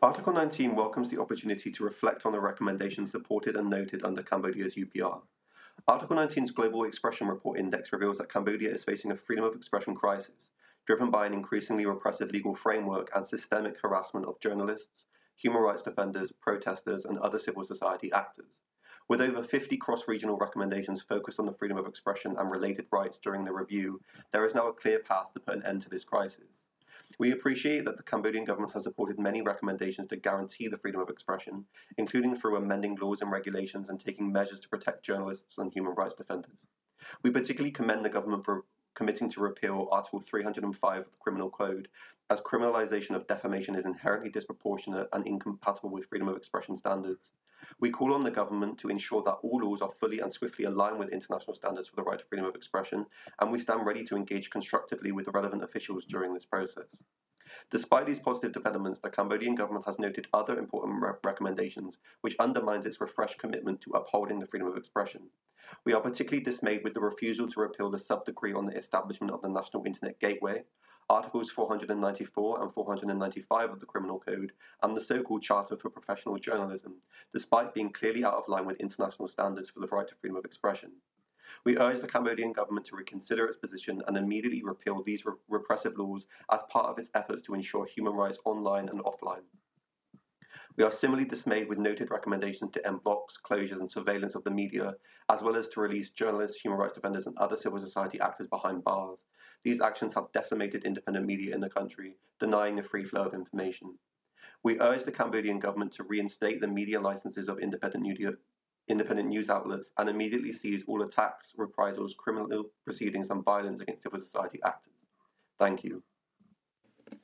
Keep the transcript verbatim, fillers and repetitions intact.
Article nineteen welcomes the opportunity to reflect on the recommendations supported and noted under Cambodia's U P R. Article nineteen's Global Expression Report Index reveals that Cambodia is facing a freedom of expression crisis, driven by an increasingly repressive legal framework and systemic harassment of journalists, human rights defenders, protesters, and other civil society actors. With over fifty cross-regional recommendations focused on the freedom of expression and related rights during the review, there is now a clear path to put an end to this crisis. We appreciate that the Cambodian government has supported many recommendations to guarantee the freedom of expression, including through amending laws and regulations and taking measures to protect journalists and human rights defenders. We particularly commend the government for committing to repeal Article three hundred five of the Criminal Code, as criminalization of defamation is inherently disproportionate and incompatible with freedom of expression standards. We call on the government to ensure that all laws are fully and swiftly aligned with international standards for the right to freedom of expression, and we stand ready to engage constructively with the relevant officials during this process. Despite these positive developments, the Cambodian government has noted other important re- recommendations, which undermines its refreshed commitment to upholding the freedom of expression. We are particularly dismayed with the refusal to repeal the sub-decree on the establishment of the National Internet Gateway, Articles four hundred ninety-four and four hundred ninety-five of the Criminal Code, and the so-called Charter for Professional Journalism, despite being clearly out of line with international standards for the right to freedom of expression. We urge the Cambodian government to reconsider its position and immediately repeal these re- repressive laws as part of its efforts to ensure human rights online and offline. We are similarly dismayed with noted recommendations to end blocks, closures, and surveillance of the media, as well as to release journalists, human rights defenders, and other civil society actors behind bars. These actions have decimated independent media in the country, denying the free flow of information. We urge the Cambodian government to reinstate the media licenses of independent media, independent news outlets and immediately seize all attacks, reprisals, criminal proceedings, and violence against civil society actors. Thank you.